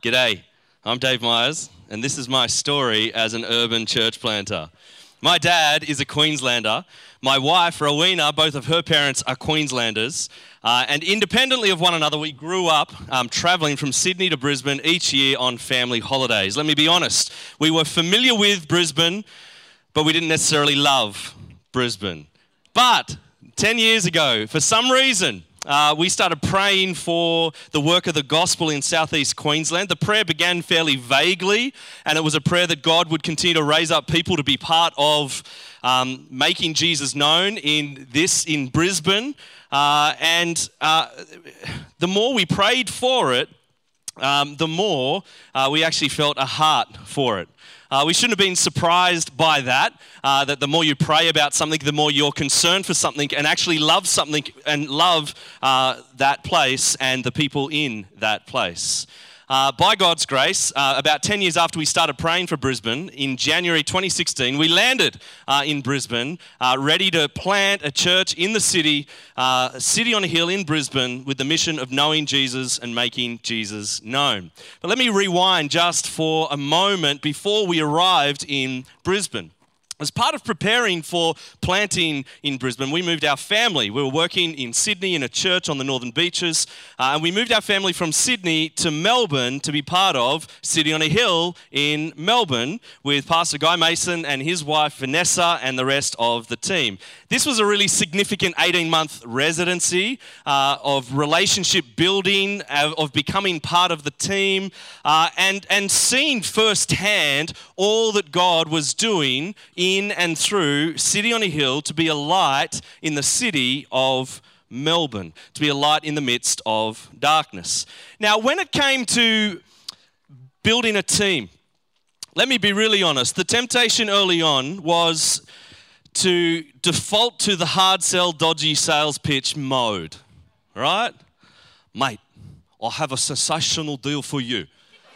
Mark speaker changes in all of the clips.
Speaker 1: G'day, I'm Dave Myers, and this is my story as an urban church planter. My dad is a Queenslander. My wife, Rowena, both of her parents are Queenslanders. And independently of one another, we grew up travelling from Sydney to Brisbane each year on family holidays. Let me be honest, we were familiar with Brisbane, but we didn't necessarily love Brisbane. But 10 years ago, for some reason, we started praying for the work of the gospel in southeast Queensland. The prayer began fairly vaguely, and it was a prayer that God would continue to raise up people to be part of making Jesus known in Brisbane. And the more we prayed for it, the more we actually felt a heart for it. We shouldn't have been surprised by that the more you pray about something, the more you're concerned for something and actually love something and love that place and the people in that place. By God's grace, about 10 years after we started praying for Brisbane, in January 2016, we landed in Brisbane, ready to plant a church in the city on a hill in Brisbane with the mission of knowing Jesus and making Jesus known. But let me rewind just for a moment before we arrived in Brisbane. As part of preparing for planting in Brisbane, we moved our family. We were working in Sydney in a church on the Northern Beaches, and we moved our family from Sydney to Melbourne to be part of City on a Hill in Melbourne with Pastor Guy Mason and his wife Vanessa and the rest of the team. This was a really significant 18-month residency of relationship building, of becoming part of the team, and seeing firsthand all that God was doing in and through City on a Hill to be a light in the city of Melbourne, to be a light in the midst of darkness. Now, when it came to building a team, let me be really honest, the temptation early on was to default to the hard sell, dodgy sales pitch mode, right? Mate, I have a sensational deal for you.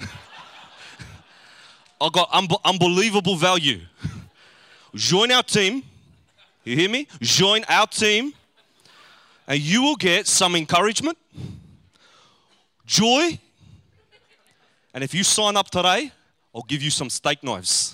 Speaker 1: I've got unbelievable value. Join our team. You hear me? Join our team, and you will get some encouragement, joy, and if you sign up today, I'll give you some steak knives.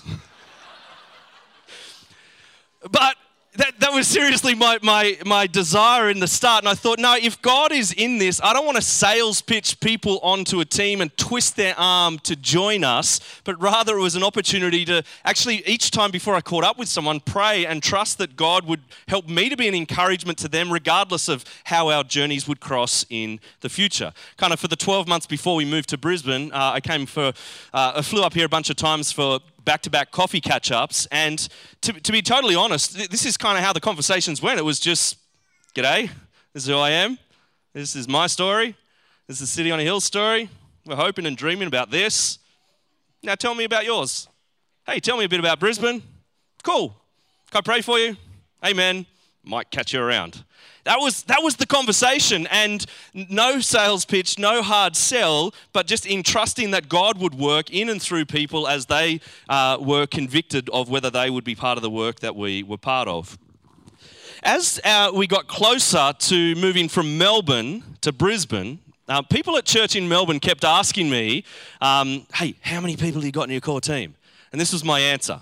Speaker 1: But that was seriously my desire in the start. And I thought, no, if God is in this, I don't want to sales pitch people onto a team and twist their arm to join us, but rather it was an opportunity to actually, each time before I caught up with someone, pray and trust that God would help me to be an encouragement to them, regardless of how our journeys would cross in the future. Kind of for the 12 months before we moved to Brisbane, I flew up here a bunch of times for back-to-back coffee catch-ups, and to be totally honest, this is kind of how the conversations went. It was just, g'day, this is who I am, this is my story, this is City on a Hill story, we're hoping and dreaming about this. Now tell me about yours. Hey, tell me a bit about Brisbane. Cool. Can I pray for you? Amen. Might catch you around. That was the conversation, and no sales pitch, no hard sell, but just in trusting that God would work in and through people as they were convicted of whether they would be part of the work that we were part of. As we got closer to moving from Melbourne to Brisbane, people at church in Melbourne kept asking me, hey, how many people have you got in your core team? And this was my answer.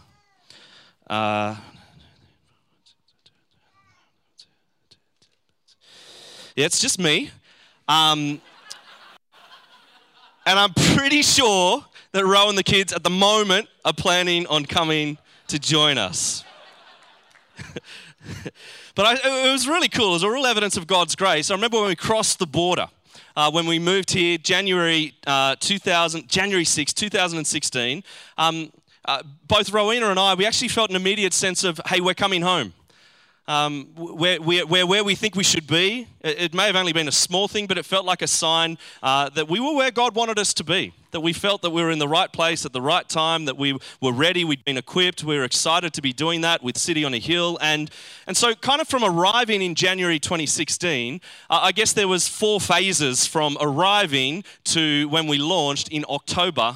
Speaker 1: Yeah, it's just me. And I'm pretty sure that Ro and the kids at the moment are planning on coming to join us. But it was really cool. It was a real evidence of God's grace. I remember when we crossed the border, when we moved here, January 6, 2016, both Rowena and I, we actually felt an immediate sense of, hey, we're coming home. Where we think we should be. It may have only been a small thing, but it felt like a sign that we were where God wanted us to be, that we felt that we were in the right place at the right time, that we were ready, we'd been equipped, we were excited to be doing that with City on a Hill. And so kind of from arriving in January 2016, I guess there was 4 phases from arriving to when we launched in October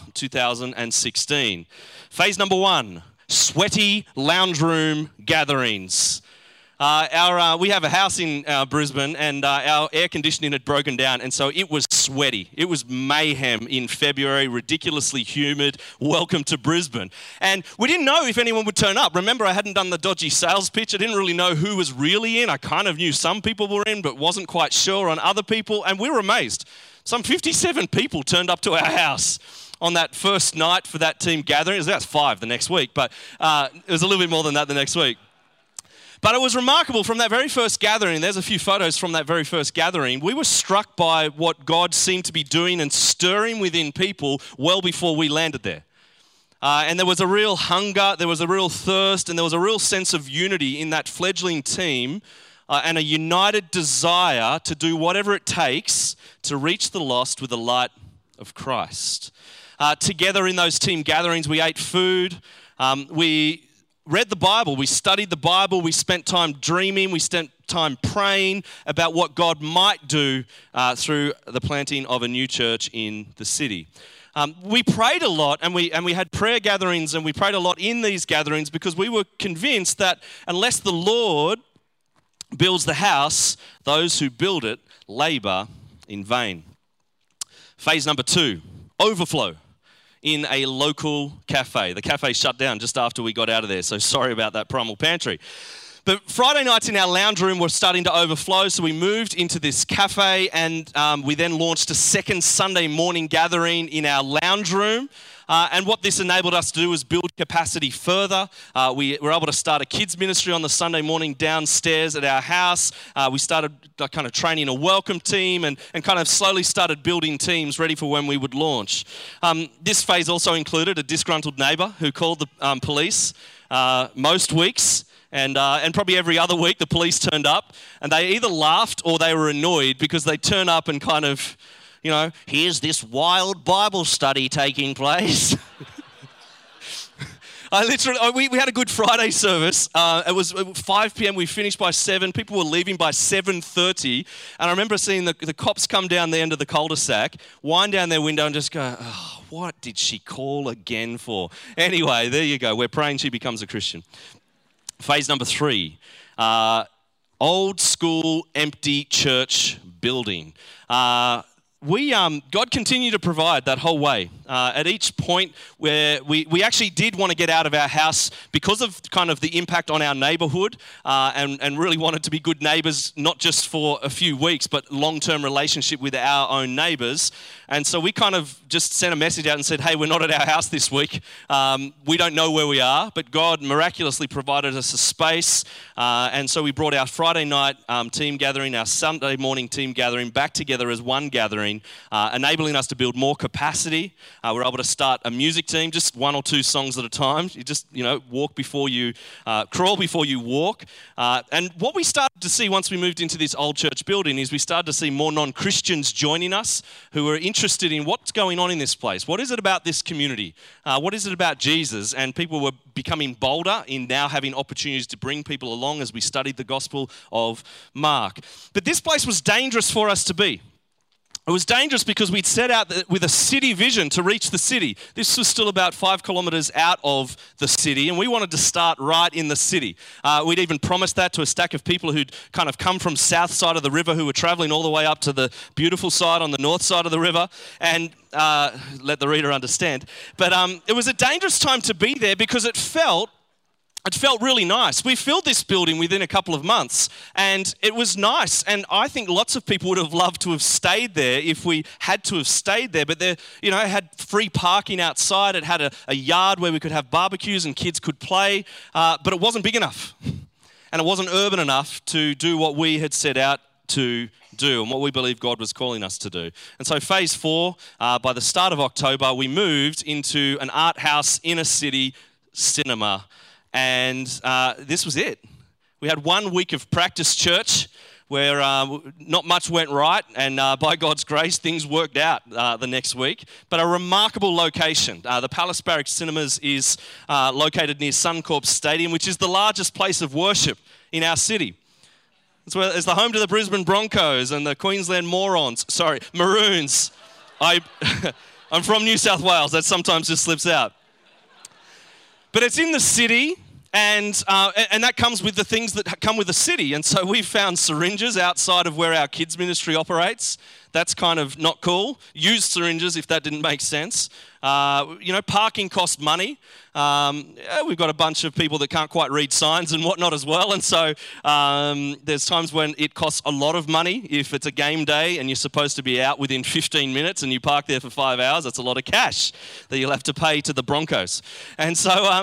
Speaker 1: 2016. Phase number 1, sweaty lounge room gatherings. We have a house in Brisbane, and our air conditioning had broken down, and so it was sweaty. It was mayhem in February, ridiculously humid. Welcome to Brisbane. And we didn't know if anyone would turn up. Remember, I hadn't done the dodgy sales pitch. I didn't really know who was really in. I kind of knew some people were in, but wasn't quite sure on other people, and we were amazed. Some 57 people turned up to our house on that first night for that team gathering. It was about 5 the next week, but it was a little bit more than that the next week. But it was remarkable from that very first gathering. There's a few photos from that very first gathering. We were struck by what God seemed to be doing and stirring within people well before we landed there. And there was a real hunger, there was a real thirst, and there was a real sense of unity in that fledgling team and a united desire to do whatever it takes to reach the lost with the light of Christ. Together in those team gatherings, we ate food, we read the Bible, we studied the Bible, we spent time dreaming, we spent time praying about what God might do through the planting of a new church in the city. We prayed a lot, and we had prayer gatherings, and we prayed a lot in these gatherings because we were convinced that unless the Lord builds the house, those who build it labor in vain. Phase number 2, overflow in a local cafe. The cafe shut down just after we got out of there, so sorry about that Primal Pantry. But Friday nights in our lounge room were starting to overflow, so we moved into this cafe, and we then launched a second Sunday morning gathering in our lounge room. And what this enabled us to do was build capacity further. We were able to start a kids ministry on the Sunday morning downstairs at our house. We started kind of training a welcome team and kind of slowly started building teams ready for when we would launch. This phase also included a disgruntled neighbour who called the police most weeks. And probably every other week the police turned up, and they either laughed or they were annoyed because they turn up and kind of, you know, here's this wild Bible study taking place. We had a good Friday service. It was 5 p.m. We finished by 7. People were leaving by 7:30. And I remember seeing the cops come down the end of the cul-de-sac, wind down their window and just go, oh, what did she call again for? Anyway, there you go. We're praying she becomes a Christian. Phase number 3, old school empty church building. God continued to provide that whole way. At each point where we actually did want to get out of our house because of kind of the impact on our neighborhood and really wanted to be good neighbors, not just for a few weeks, but long-term relationship with our own neighbors. And so we kind of just sent a message out and said, hey, we're not at our house this week. We don't know where we are, but God miraculously provided us a space. And so we brought our Friday night team gathering, our Sunday morning team gathering back together as one gathering, enabling us to build more capacity. We're able to start a music team, just 1 or 2 songs at a time. You just, walk before you, crawl before you walk. And what we started to see once we moved into this old church building is we started to see more non-Christians joining us who were interested in what's going on in this place. What is it about this community? What is it about Jesus? And people were becoming bolder in now having opportunities to bring people along as we studied the Gospel of Mark. But this place was dangerous for us to be. It was dangerous because we'd set out with a city vision to reach the city. This was still about 5 kilometres out of the city, and we wanted to start right in the city. We'd even promised that to a stack of people who'd kind of come from south side of the river who were travelling all the way up to the beautiful side on the north side of the river, and let the reader understand. But it was a dangerous time to be there because it felt really nice. We filled this building within a couple of months, and it was nice. And I think lots of people would have loved to have stayed there if we had to have stayed there. But it had free parking outside. It had a yard where we could have barbecues and kids could play. But it wasn't big enough, and it wasn't urban enough to do what we had set out to do and what we believe God was calling us to do. And so phase 4, by the start of October, we moved into an art house in a city cinema. And this was it. We had 1 week of practice church where not much went right, and by God's grace, things worked out the next week. But a remarkable location. The Palace Barracks Cinemas is located near Suncorp Stadium, which is the largest place of worship in our city. It's the home to the Brisbane Broncos and the Queensland Maroons. I'm from New South Wales. That sometimes just slips out. But it's in the city. And that comes with the things that come with the city. And so we've found syringes outside of where our kids ministry operates. That's kind of not cool. Used syringes, if that didn't make sense. Parking costs money. We've got a bunch of people that can't quite read signs and whatnot as well. And so there's times when it costs a lot of money. If it's a game day and you're supposed to be out within 15 minutes and you park there for 5 hours, that's a lot of cash that you'll have to pay to the Broncos. And so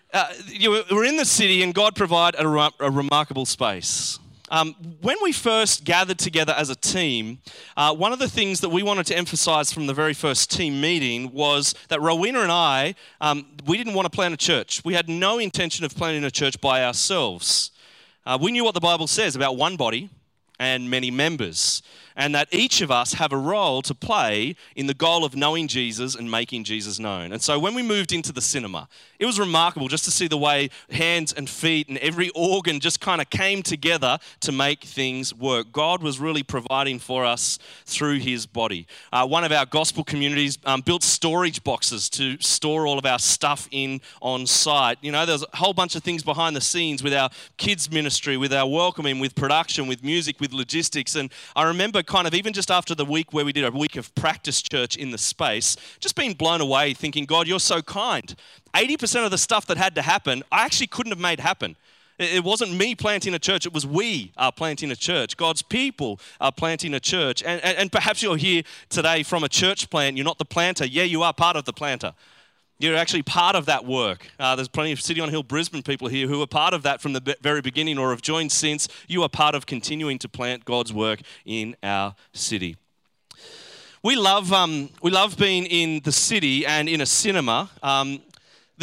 Speaker 1: we're in the city, and God provided a remarkable space. When we first gathered together as a team, one of the things that we wanted to emphasize from the very first team meeting was that Rowena and I, we didn't want to plant a church. We had no intention of planting a church by ourselves. We knew what the Bible says about one body and many members, and that each of us have a role to play in the goal of knowing Jesus and making Jesus known. And so when we moved into the cinema, it was remarkable just to see the way hands and feet and every organ just kind of came together to make things work. God was really providing for us through his body. One of our gospel communities built storage boxes to store all of our stuff in on site. There's a whole bunch of things behind the scenes with our kids ministry, with our welcoming, with production, with music, with logistics. And I remember kind of even just after the week where we did a week of practice church in the space, just being blown away thinking, God, you're so kind. 80% of the stuff that had to happen, I actually couldn't have made happen. It wasn't me planting a church, it was we are planting a church. God's people are planting a church. And perhaps you're here today from a church plant, you're not the planter. Yeah, you are part of the planter. You're actually part of that work. There's plenty of City on Hill Brisbane people here who are part of that from the very beginning or have joined since. You are part of continuing to plant God's work in our city. We love being in the city and in a cinema. The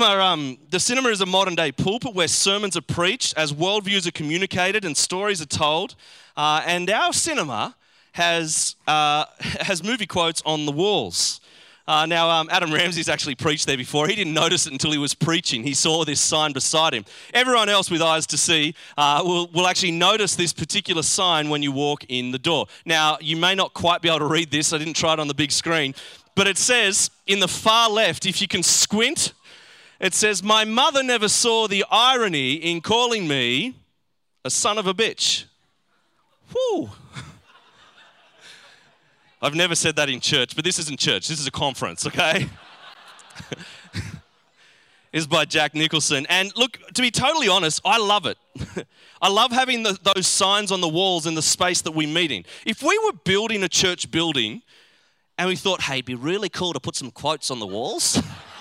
Speaker 1: cinema is a modern day pulpit where sermons are preached as worldviews are communicated and stories are told. And our cinema has movie quotes on the walls. Adam Ramsey's actually preached there before. He didn't notice it until he was preaching. He saw this sign beside him. Everyone else with eyes to see will actually notice this particular sign when you walk in the door. Now, you may not quite be able to read this. I didn't try it on the big screen. But it says in the far left, if you can squint, it says, "My mother never saw the irony in calling me a son of a bitch." Whew. I've never said that in church, but this isn't church. This is a conference, okay? It's by Jack Nicholson. And look, to be totally honest, I love it. I love having those signs on the walls in the space that we meet in. If we were building a church building and we thought, hey, it'd be really cool to put some quotes on the walls,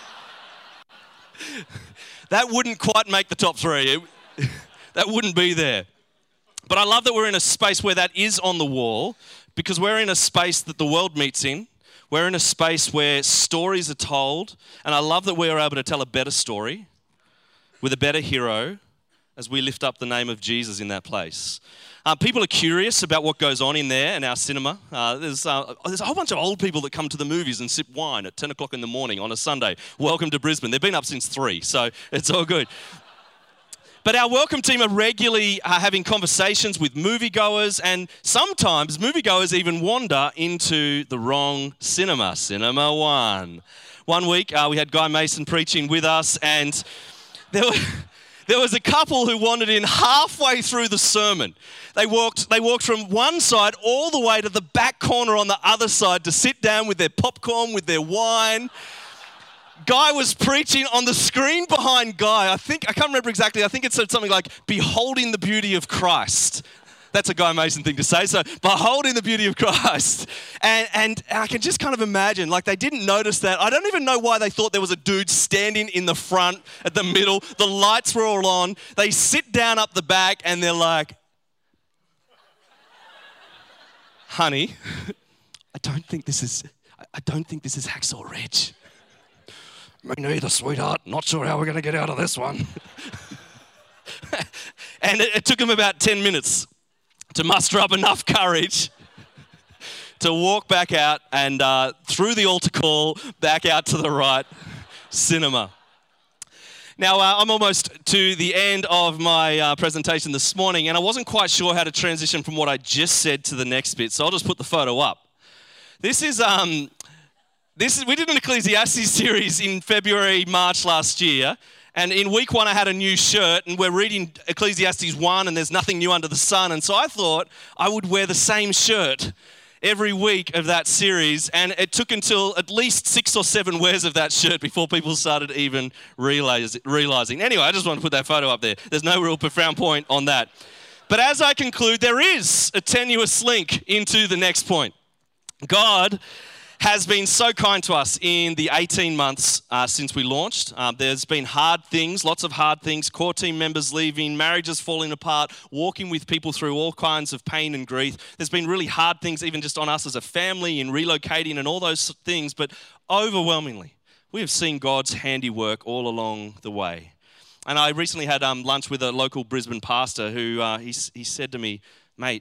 Speaker 1: that wouldn't quite make the top three. That wouldn't be there. But I love that we're in a space where that is on the wall, because we're in a space that the world meets in. We're in a space where stories are told. And I love that we're able to tell a better story with a better hero as we lift up the name of Jesus in that place. People are curious about what goes on in there in our cinema. There's a whole bunch of old people that come to the movies and sip wine at 10 o'clock in the morning on a Sunday. Welcome to Brisbane. They've been up since 3, so it's all good. But our welcome team are regularly having conversations with moviegoers, and sometimes moviegoers even wander into the wrong cinema, Cinema One. One week we had Guy Mason preaching with us, and there was a couple who wandered in halfway through the sermon. They walked from one side all the way to the back corner on the other side to sit down with their popcorn, with their wine. Guy was preaching on the screen behind Guy. I can't remember exactly. I think it said something like, "Beholding the beauty of Christ." That's a Guy Mason thing to say. So, beholding the beauty of Christ. And I can just kind of imagine, like they didn't notice that. I don't even know why they thought there was a dude standing in the front, at the middle. The lights were all on. They sit down up the back and they're like, "Honey, I don't think this is Hacksaw Ridge." "Me neither, sweetheart. Not sure how we're going to get out of this one." And it took them about 10 minutes to muster up enough courage to walk back out and through the altar call, back out to the right cinema. Now, I'm almost to the end of my presentation this morning, and I wasn't quite sure how to transition from what I just said to the next bit, so I'll just put the photo up. This is we did an Ecclesiastes series in February, March last year, And in week 1, I had a new shirt, and we're reading Ecclesiastes 1, and there's nothing new under the sun. And so I thought I would wear the same shirt every week of that series. And it took until at least 6 or 7 wears of that shirt before people started even realizing. Anyway, I just want to put that photo up there. There's no real profound point on that. But as I conclude, there is a tenuous link into the next point. God has been so kind to us in the 18 months since we launched. There's been hard things, lots of hard things, core team members leaving, marriages falling apart, walking with people through all kinds of pain and grief. There's been really hard things even just on us as a family in relocating and all those things, but overwhelmingly, we have seen God's handiwork all along the way. And I recently had lunch with a local Brisbane pastor who he said to me, "Mate,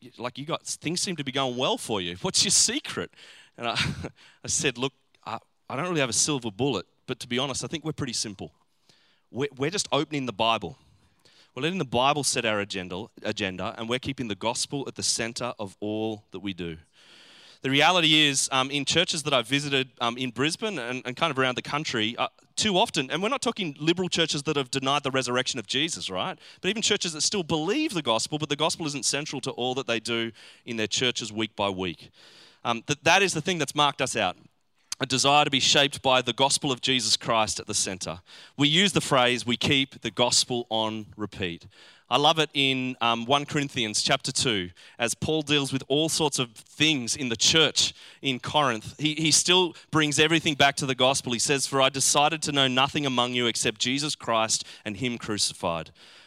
Speaker 1: things seem to be going well for you. What's your secret?" And I said, "Look, I don't really have a silver bullet, but to be honest, I think we're pretty simple. We're just opening the Bible. We're letting the Bible set our agenda, and we're keeping the gospel at the center of all that we do." The reality is, in churches that I've visited in Brisbane and kind of around the country, too often, and we're not talking liberal churches that have denied the resurrection of Jesus, right? But even churches that still believe the gospel, but the gospel isn't central to all that they do in their churches week by week. That is the thing that's marked us out, a desire to be shaped by the gospel of Jesus Christ at the center. We use the phrase, we keep the gospel on repeat. I love it in 1 Corinthians chapter 2, as Paul deals with all sorts of things in the church in Corinth. He still brings everything back to the gospel. He says, "For I decided to know nothing among you except Jesus Christ and him crucified."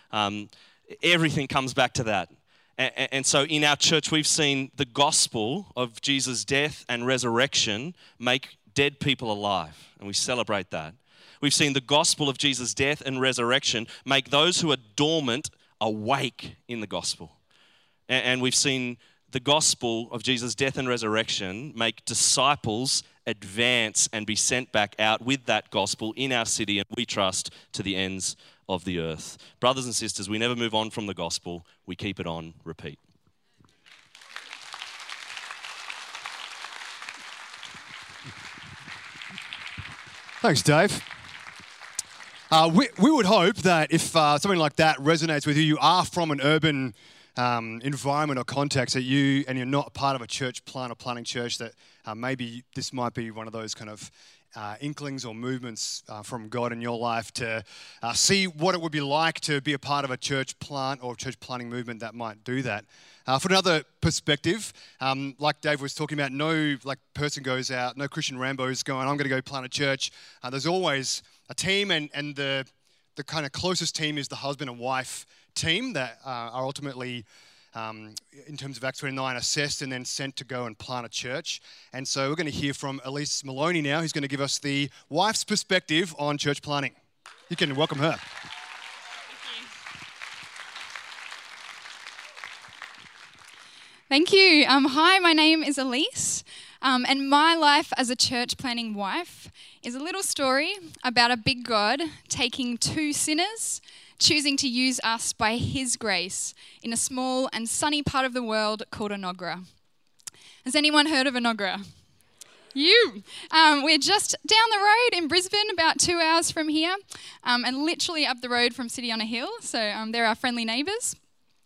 Speaker 1: Everything comes back to that. And so in our church, we've seen the gospel of Jesus' death and resurrection make dead people alive, and we celebrate that. We've seen the gospel of Jesus' death and resurrection make those who are dormant awake in the gospel. And we've seen the gospel of Jesus' death and resurrection make disciples advance and be sent back out with that gospel in our city, and we trust to the ends of the earth. Brothers and sisters, we never move on from the gospel. We keep it on repeat.
Speaker 2: Thanks, Dave. We would hope that if something like that resonates with you, you are from an urban environment or context, that you're not part of a church plant or planting church, that maybe this might be one of those kind of inklings or movements from God in your life to see what it would be like to be a part of a church plant or church planting movement that might do that. For another perspective, like Dave was talking about, no person goes out, no Christian Rambo's going, "I'm going to go plant a church." There's always a team, and the kind of closest team is the husband and wife team that are ultimately, in terms of Acts 29, assessed and then sent to go and plant a church. And so we're going to hear from Elise Maloney now, who's going to give us the wife's perspective on church planting. You can welcome her.
Speaker 3: Thank you. Hi, my name is Elise, and my life as a church planting wife is a little story about a big God taking 2 sinners, choosing to use us by his grace in a small and sunny part of the world called Enoggera. Has anyone heard of Enoggera? You. We're just down the road in Brisbane, about 2 hours from here, and literally up the road from City on a Hill, so they're our friendly neighbours.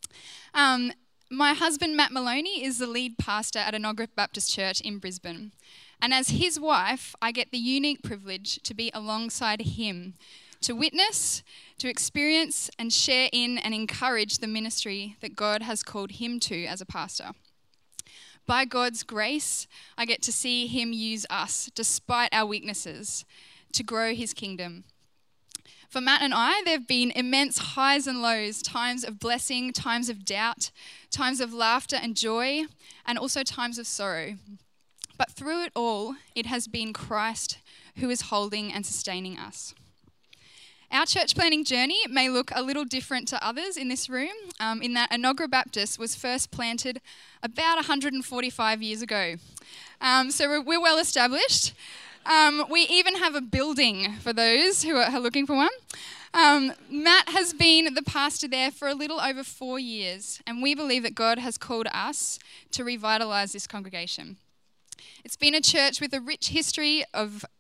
Speaker 3: My husband, Matt Maloney, is the lead pastor at Enoggera Baptist Church in Brisbane. And as his wife, I get the unique privilege to be alongside him, to witness, to experience and share in and encourage the ministry that God has called him to as a pastor. By God's grace, I get to see him use us, despite our weaknesses, to grow his kingdom. For Matt and I, there have been immense highs and lows, times of blessing, times of doubt, times of laughter and joy, and also times of sorrow. But through it all, it has been Christ who is holding and sustaining us. Our church planting journey may look a little different to others in this room, in that Enoggera Baptist was first planted about 145 years ago. So we're well established. We even have a building for those who are looking for one. Matt has been the pastor there for a little over 4 years, and we believe that God has called us to revitalise this congregation. It's been a church with a rich history of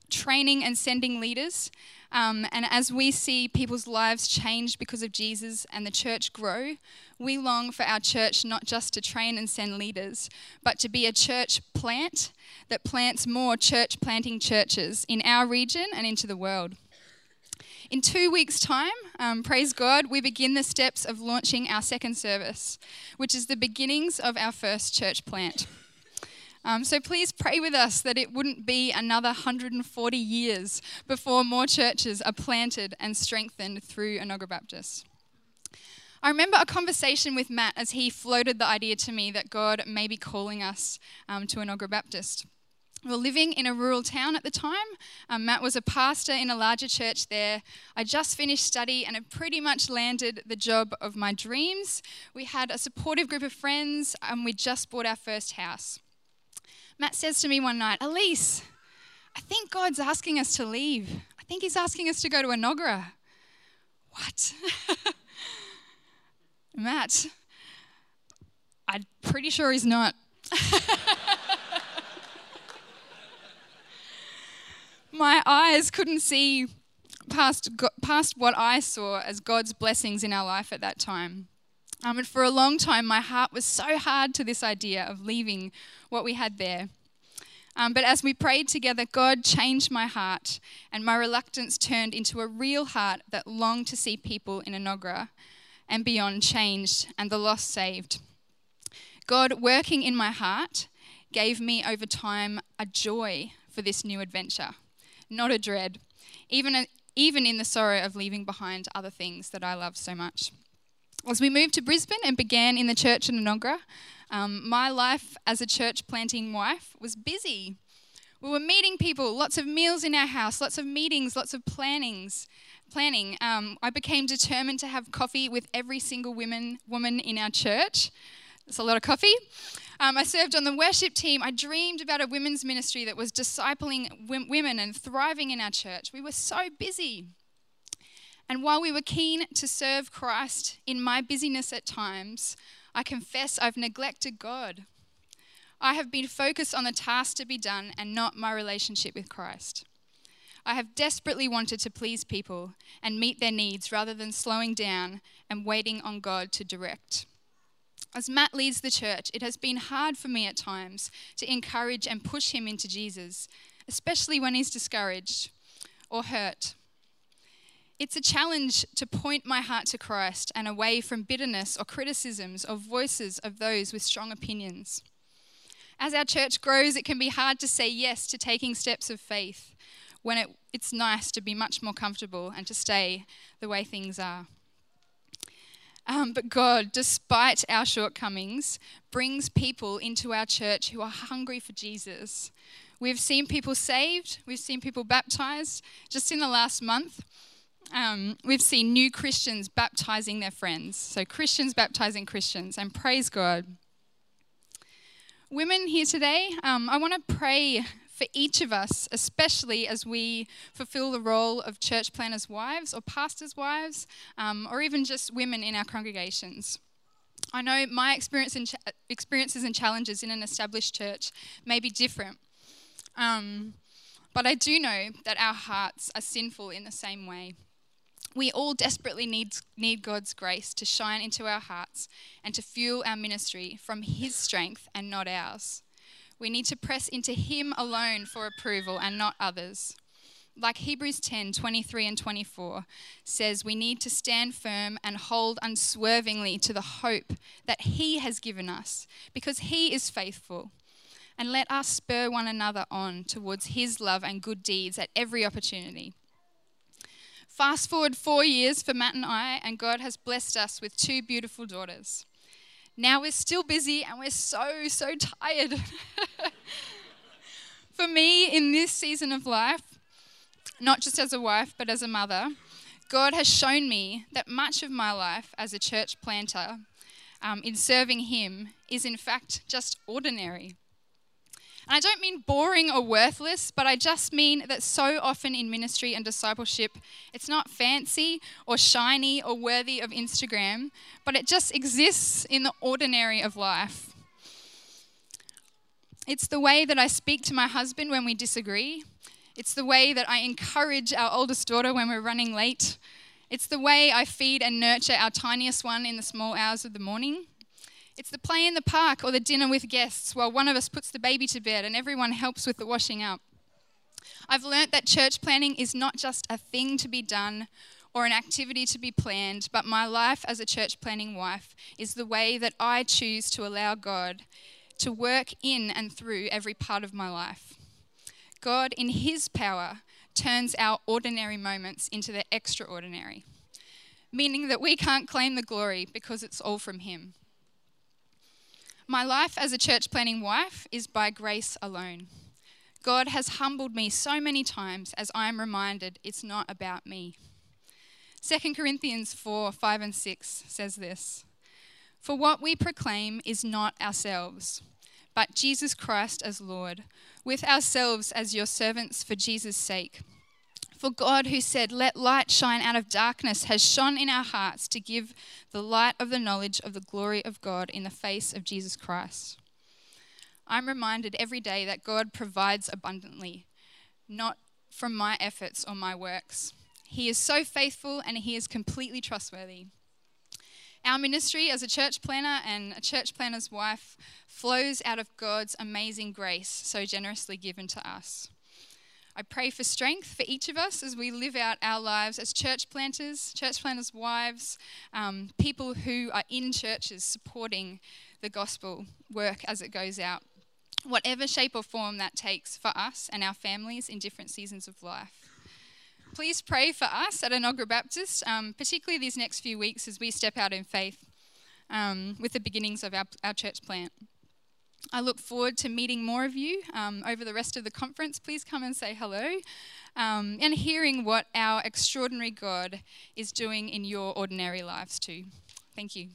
Speaker 3: training and sending leaders. And as we see people's lives change because of Jesus and the church grow, we long for our church not just to train and send leaders, but to be a church plant that plants more church planting churches in our region and into the world. In 2 weeks' time, praise God, we begin the steps of launching our second service, which is the beginnings of our first church plant. So please pray with us that it wouldn't be another 140 years before more churches are planted and strengthened through Enoggera Baptist. I remember a conversation with Matt as he floated the idea to me that God may be calling us to Enoggera Baptist. We were living in a rural town at the time. Matt was a pastor in a larger church there. I just finished study and had pretty much landed the job of my dreams. We had a supportive group of friends and we just bought our first house. Matt says to me one night, "Elise, I think God's asking us to leave. I think he's asking us to go to Enoggera." What? Matt, I'm pretty sure he's not. My eyes couldn't see past what I saw as God's blessings in our life at that time. And for a long time, my heart was so hard to this idea of leaving what we had there. But as we prayed together, God changed my heart, and my reluctance turned into a real heart that longed to see people in Enoggera and beyond changed and the lost saved. God, working in my heart, gave me over time a joy for this new adventure, not a dread, even in the sorrow of leaving behind other things that I love so much. As we moved to Brisbane and began in the church in Enoggera, my life as a church planting wife was busy. We were meeting people, lots of meals in our house, lots of meetings, lots of planning. I became determined to have coffee with every single woman in our church. That's a lot of coffee. I served on the worship team. I dreamed about a women's ministry that was discipling women and thriving in our church. We were so busy. And while we were keen to serve Christ in my busyness at times, I confess I've neglected God. I have been focused on the task to be done and not my relationship with Christ. I have desperately wanted to please people and meet their needs rather than slowing down and waiting on God to direct. As Matt leads the church, it has been hard for me at times to encourage and push him into Jesus, especially when he's discouraged or hurt. It's a challenge to point my heart to Christ and away from bitterness or criticisms or voices of those with strong opinions. As our church grows, it can be hard to say yes to taking steps of faith when it's nice to be much more comfortable and to stay the way things are. But God, despite our shortcomings, brings people into our church who are hungry for Jesus. We've seen people saved, we've seen people baptized. Just in the last month, we've seen new Christians baptizing their friends. So Christians baptizing Christians, and praise God. Women here today, I want to pray for each of us, especially as we fulfill the role of church planners' wives or pastors' wives, or even just women in our congregations. I know my experiences and challenges in an established church may be different, but I do know that our hearts are sinful in the same way. We all desperately need God's grace to shine into our hearts and to fuel our ministry from His strength and not ours. We need to press into Him alone for approval and not others. Like Hebrews 10:23 and 24 says, we need to stand firm and hold unswervingly to the hope that He has given us because He is faithful. And let us spur one another on towards His love and good deeds at every opportunity. Fast forward 4 years for Matt and I, and God has blessed us with 2 beautiful daughters. Now we're still busy and we're so tired. For me, in this season of life, not just as a wife, but as a mother, God has shown me that much of my life as a church planter in serving Him is in fact just ordinary. And I don't mean boring or worthless, but I just mean that so often in ministry and discipleship, it's not fancy or shiny or worthy of Instagram, but it just exists in the ordinary of life. It's the way that I speak to my husband when we disagree. It's the way that I encourage our oldest daughter when we're running late. It's the way I feed and nurture our tiniest one in the small hours of the morning. It's the play in the park or the dinner with guests while one of us puts the baby to bed and everyone helps with the washing up. I've learnt that church planning is not just a thing to be done or an activity to be planned, but my life as a church planning wife is the way that I choose to allow God to work in and through every part of my life. God, in his power, turns our ordinary moments into the extraordinary, meaning that we can't claim the glory because it's all from him. My life as a church planning wife is by grace alone. God has humbled me so many times as I am reminded it's not about me. 2 Corinthians 4, 5 and 6 says this, "For what we proclaim is not ourselves, but Jesus Christ as Lord, with ourselves as your servants for Jesus' sake. For God, who said, 'Let light shine out of darkness,' has shone in our hearts to give the light of the knowledge of the glory of God in the face of Jesus Christ." I'm reminded every day that God provides abundantly, not from my efforts or my works. He is so faithful and he is completely trustworthy. Our ministry as a church planner and a church planner's wife flows out of God's amazing grace so generously given to us. I pray for strength for each of us as we live out our lives as church planters' wives, people who are in churches supporting the gospel work as it goes out, whatever shape or form that takes for us and our families in different seasons of life. Please pray for us at Enoggera Baptist, particularly these next few weeks as we step out in faith with the beginnings of our church plant. I look forward to meeting more of you over the rest of the conference. Please come and say hello and hearing what our extraordinary God is doing in your ordinary lives too. Thank you.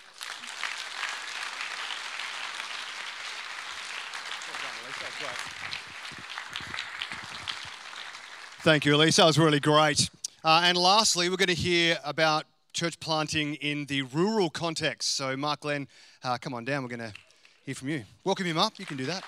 Speaker 2: Thank you, Elise. That was really great. And lastly, we're going to hear about church planting in the rural context. So, Mark Glenn, come on down. We're going to hear from you. Welcome him up. You can do that.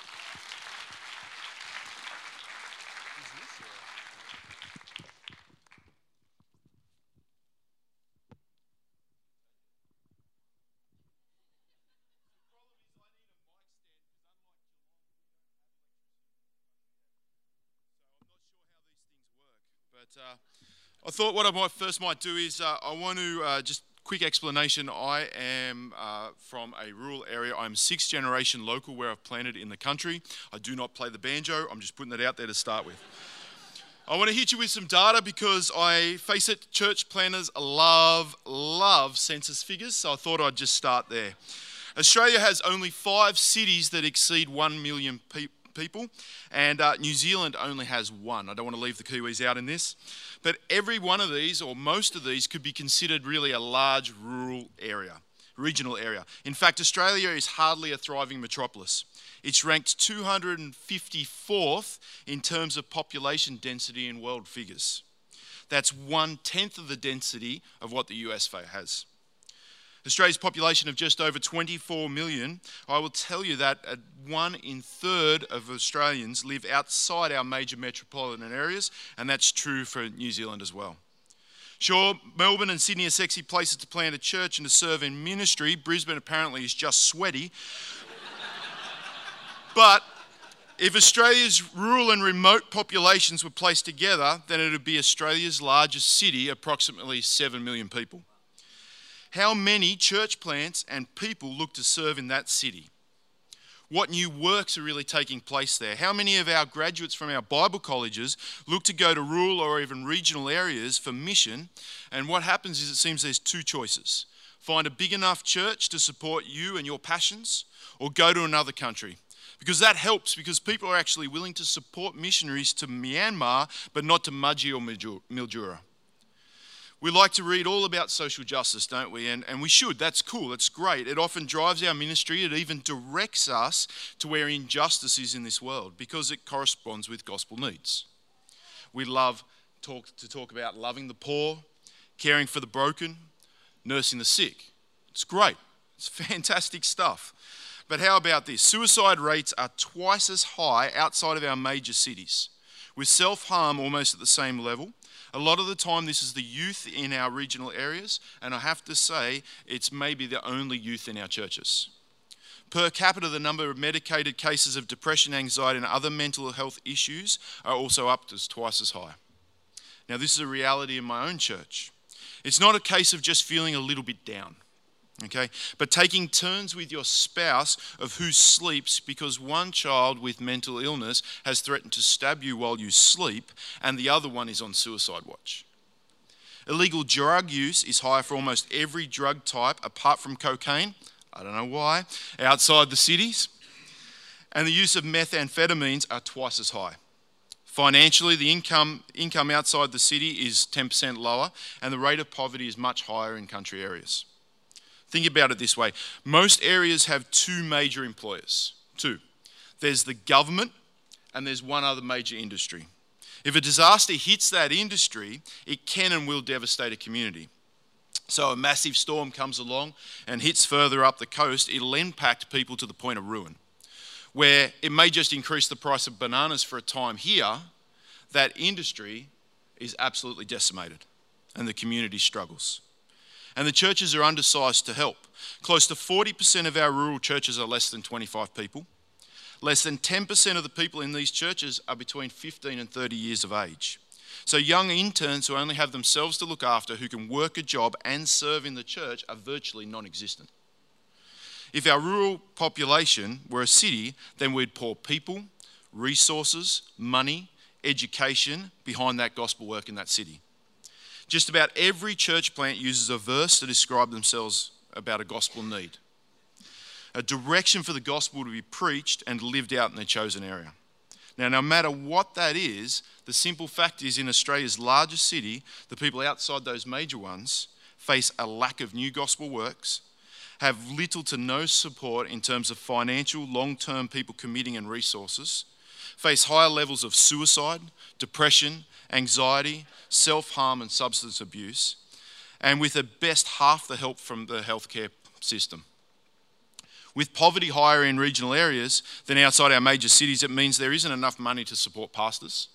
Speaker 4: I thought what I first might do is I want to just quick explanation. I am from a rural area. I'm 6th generation local where I've planted in the country. I do not play the banjo. I'm just putting that out there to start with. I want to hit you with some data because I face it, church planners love census figures. So I thought I'd just start there. Australia has only 5 cities that exceed 1 million people, and New Zealand only has 1. I don't want to leave the Kiwis out in this, but every one of these, or most of these, could be considered really a large rural area, regional area. In fact, Australia is hardly a thriving metropolis. It's ranked 254th in terms of population density in world figures. That's 1/10 of the density of what the US has. Australia's population of just over 24 million, I will tell you that 1 in 3 of Australians live outside our major metropolitan areas, and that's true for New Zealand as well. Sure, Melbourne and Sydney are sexy places to plant a church and to serve in ministry. Brisbane apparently is just sweaty. But if Australia's rural and remote populations were placed together, then it would be Australia's largest city, approximately 7 million people. How many church plants and people look to serve in that city? What new works are really taking place there? How many of our graduates from our Bible colleges look to go to rural or even regional areas for mission? And what happens is it seems there's 2 choices. Find a big enough church to support you and your passions, or go to another country. Because that helps, because people are actually willing to support missionaries to Myanmar, but not to Mudgee or Mildura. We like to read all about social justice, don't we? And we should. That's cool. That's great. It often drives our ministry. It even directs us to where injustice is in this world because it corresponds with gospel needs. We love to talk about loving the poor, caring for the broken, nursing the sick. It's great. It's fantastic stuff. But how about this? Suicide rates are twice as high outside of our major cities, with self-harm almost at the same level. A lot of the time, this is the youth in our regional areas, and I have to say, it's maybe the only youth in our churches. Per capita, the number of medicated cases of depression, anxiety, and other mental health issues are also up to twice as high. Now, this is a reality in my own church. It's not a case of just feeling a little bit down, okay? But taking turns with your spouse of who sleeps because one child with mental illness has threatened to stab you while you sleep and the other one is on suicide watch. Illegal drug use is higher for almost every drug type apart from cocaine. I don't know why, outside the cities. And the use of methamphetamines are twice as high. Financially, the income outside the city is 10% lower, and the rate of poverty is much higher in country areas. Think about it this way. Most areas have two major employers. Two. There's the government, and there's one other major industry. If a disaster hits that industry, it can and will devastate a community. So a massive storm comes along and hits further up the coast, it'll impact people to the point of ruin. Where it may just increase the price of bananas for a time here, that industry is absolutely decimated and the community struggles. And the churches are undersized to help. Close to 40% of our rural churches are less than 25 people. Less than 10% of the people in these churches are between 15 and 30 years of age. So young interns who only have themselves to look after, who can work a job and serve in the church, are virtually non-existent. If our rural population were a city, then we'd pour people, resources, money, education behind that gospel work in that city. Just about every church plant uses a verse to describe themselves about a gospel need. A direction for the gospel to be preached and lived out in their chosen area. Now, no matter what that is, the simple fact is in Australia's largest city, the people outside those major ones face a lack of new gospel works, have little to no support in terms of financial, long-term people committing and resources, face higher levels of suicide, depression, anxiety, self-harm and substance abuse, and with at best half the help from the healthcare system. With poverty higher in regional areas than outside our major cities, it means there isn't enough money to support pastors.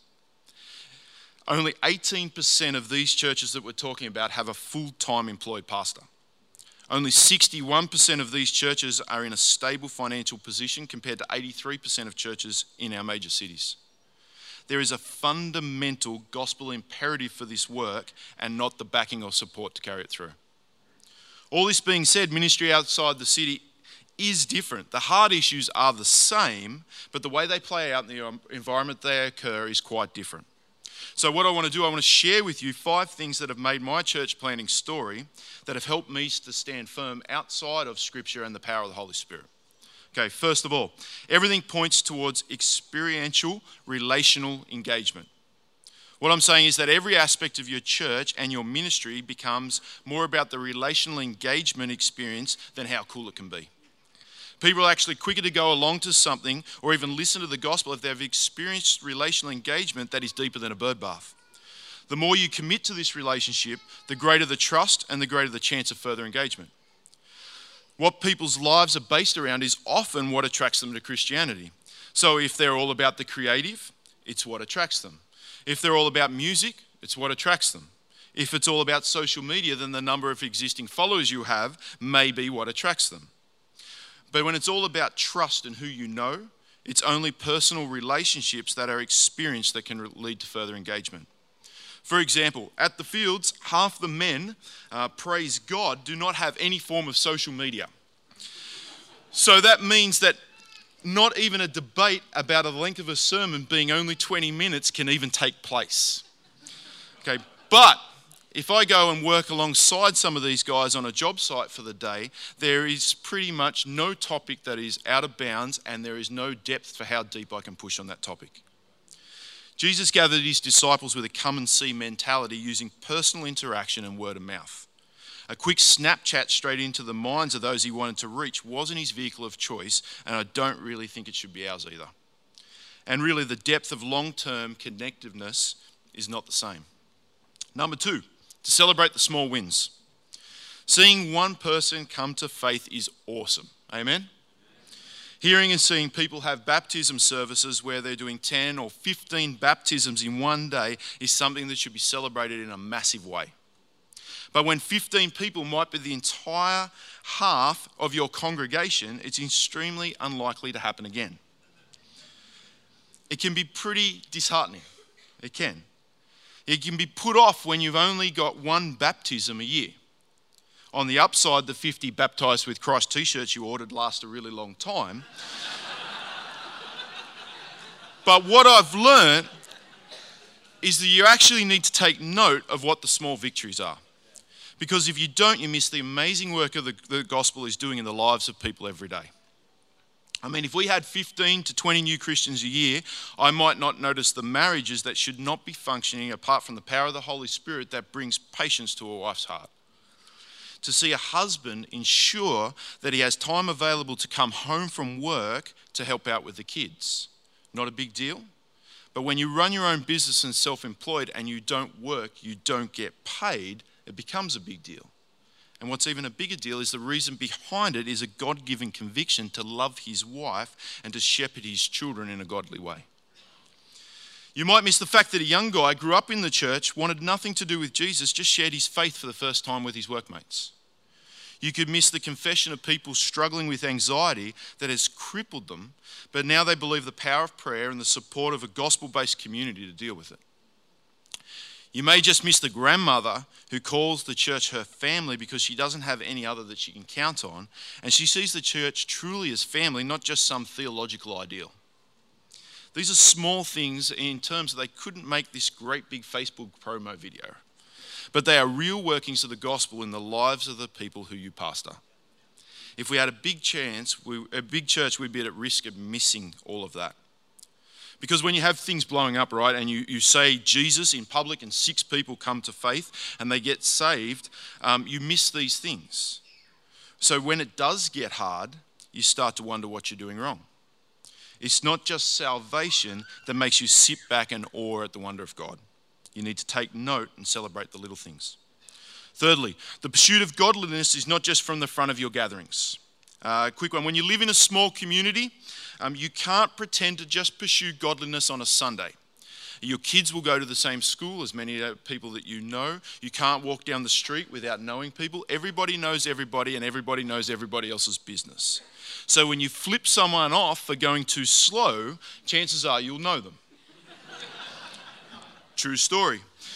Speaker 4: Only 18% of these churches that we're talking about have a full-time employed pastor. Only 61% of these churches are in a stable financial position compared to 83% of churches in our major cities. There is a fundamental gospel imperative for this work and not the backing or support to carry it through. All this being said, ministry outside the city is different. The hard issues are the same, but the way they play out in the environment they occur is quite different. So what I want to do, I want to share with you 5 things that have made my church planting story that have helped me to stand firm outside of Scripture and the power of the Holy Spirit. Okay, first of all, everything points towards experiential, relational engagement. What I'm saying is that every aspect of your church and your ministry becomes more about the relational engagement experience than how cool it can be. People are actually quicker to go along to something or even listen to the gospel if they've experienced relational engagement that is deeper than a bird bath. The more you commit to this relationship, the greater the trust and the greater the chance of further engagement. What people's lives are based around is often what attracts them to Christianity. So if they're all about the creative, it's what attracts them. If they're all about music, it's what attracts them. If it's all about social media, then the number of existing followers you have may be what attracts them. But when it's all about trust and who you know, it's only personal relationships that are experienced that can lead to further engagement. For example, at the Fields, half the men, praise God, do not have any form of social media. So that means that not even a debate about the length of a sermon being only 20 minutes can even take place. Okay, but if I go and work alongside some of these guys on a job site for the day, there is pretty much no topic that is out of bounds and there is no depth for how deep I can push on that topic. Jesus gathered his disciples with a come and see mentality using personal interaction and word of mouth. A quick Snapchat straight into the minds of those he wanted to reach wasn't his vehicle of choice, and I don't really think it should be ours either. And really, the depth of long-term connectiveness is not the same. Number 2, to celebrate the small wins. Seeing one person come to faith is awesome. Amen? Hearing and seeing people have baptism services where they're doing 10 or 15 baptisms in one day is something that should be celebrated in a massive way. But when 15 people might be the entire half of your congregation, it's extremely unlikely to happen again. It can be pretty disheartening. It can. It can be put off when you've only got one baptism a year. On the upside, the 50 Baptised with Christ t-shirts you ordered last a really long time. But what I've learned is that you actually need to take note of what the small victories are. Because if you don't, you miss the amazing work of the gospel is doing in the lives of people every day. I mean, if we had 15 to 20 new Christians a year, I might not notice the marriages that should not be functioning apart from the power of the Holy Spirit that brings patience to a wife's heart. To see a husband ensure that he has time available to come home from work to help out with the kids. Not a big deal. But when you run your own business and self-employed and you don't work, you don't get paid, it becomes a big deal. And what's even a bigger deal is the reason behind it is a God-given conviction to love his wife and to shepherd his children in a godly way. You might miss the fact that a young guy grew up in the church, wanted nothing to do with Jesus, just shared his faith for the first time with his workmates. You could miss the confession of people struggling with anxiety that has crippled them, but now they believe the power of prayer and the support of a gospel-based community to deal with it. You may just miss the grandmother who calls the church her family because she doesn't have any other that she can count on, and she sees the church truly as family, not just some theological ideal. These are small things in terms that they couldn't make this great big Facebook promo video. But they are real workings of the gospel in the lives of the people who you pastor. If we had a big church, we'd be at risk of missing all of that. Because when you have things blowing up, right, and you say Jesus in public and 6 people come to faith and they get saved, you miss these things. So when it does get hard, you start to wonder what you're doing wrong. It's not just salvation that makes you sit back and awe at the wonder of God. You need to take note and celebrate the little things. Thirdly, the pursuit of godliness is not just from the front of your gatherings. Quick one. When you live in a small community, you can't pretend to just pursue godliness on a Sunday. Your kids will go to the same school as many people that you know. You can't walk down the street without knowing people. Everybody knows everybody and everybody knows everybody else's business. So when you flip someone off for going too slow, chances are you'll know them. True story.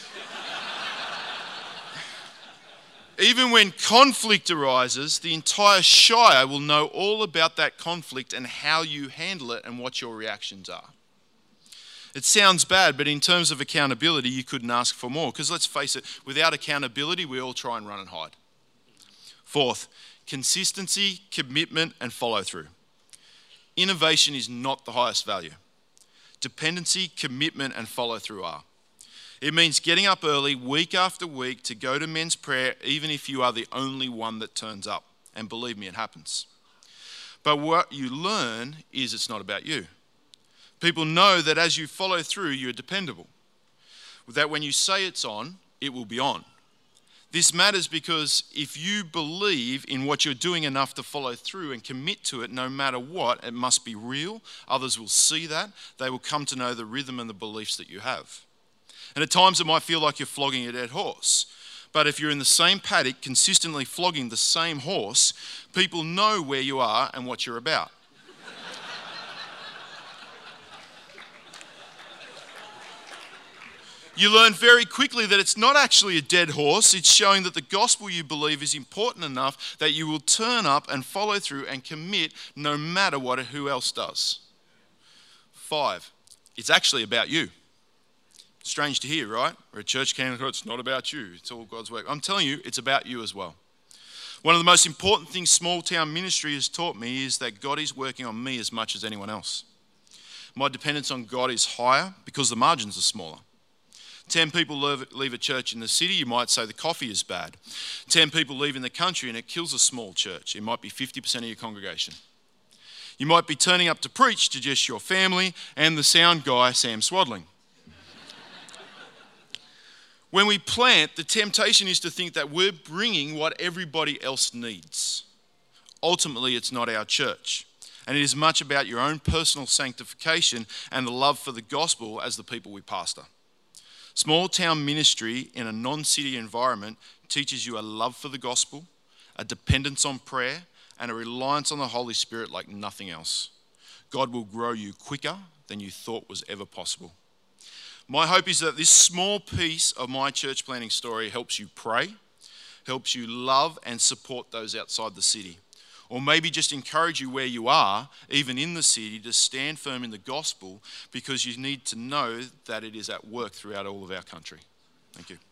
Speaker 4: Even when conflict arises, the entire shire will know all about that conflict and how you handle it and what your reactions are. It sounds bad, but in terms of accountability, you couldn't ask for more. Because let's face it, without accountability, we all try and run and hide. Fourth, consistency, commitment, and follow-through. Innovation is not the highest value. Dependency, commitment, and follow-through are. It means getting up early, week after week, to go to men's prayer, even if you are the only one that turns up. And believe me, it happens. But what you learn is it's not about you. People know that as you follow through, you're dependable. That when you say it's on, it will be on. This matters because if you believe in what you're doing enough to follow through and commit to it no matter what, it must be real. Others will see that. They will come to know the rhythm and the beliefs that you have. And at times it might feel like you're flogging a dead horse. But if you're in the same paddock, consistently flogging the same horse, people know where you are and what you're about. You learn very quickly that it's not actually a dead horse. It's showing that the gospel you believe is important enough that you will turn up and follow through and commit no matter who else does. 5, it's actually about you. Strange to hear, right? We're a church canon, it's not about you. It's all God's work. I'm telling you, it's about you as well. One of the most important things small town ministry has taught me is that God is working on me as much as anyone else. My dependence on God is higher because the margins are smaller. 10 people leave a church in the city, you might say the coffee is bad. 10 people leave in the country and it kills a small church. It might be 50% of your congregation. You might be turning up to preach to just your family and the sound guy, Sam Swaddling. When we plant, the temptation is to think that we're bringing what everybody else needs. Ultimately, it's not our church. And it is much about your own personal sanctification and the love for the gospel as the people we pastor. Small town ministry in a non-city environment teaches you a love for the gospel, a dependence on prayer, and a reliance on the Holy Spirit like nothing else. God will grow you quicker than you thought was ever possible. My hope is that this small piece of my church planting story helps you pray, helps you love and support those outside the city, or maybe just encourage you where you are, even in the city, to stand firm in the gospel, because you need to know that it is at work throughout all of our country. Thank you.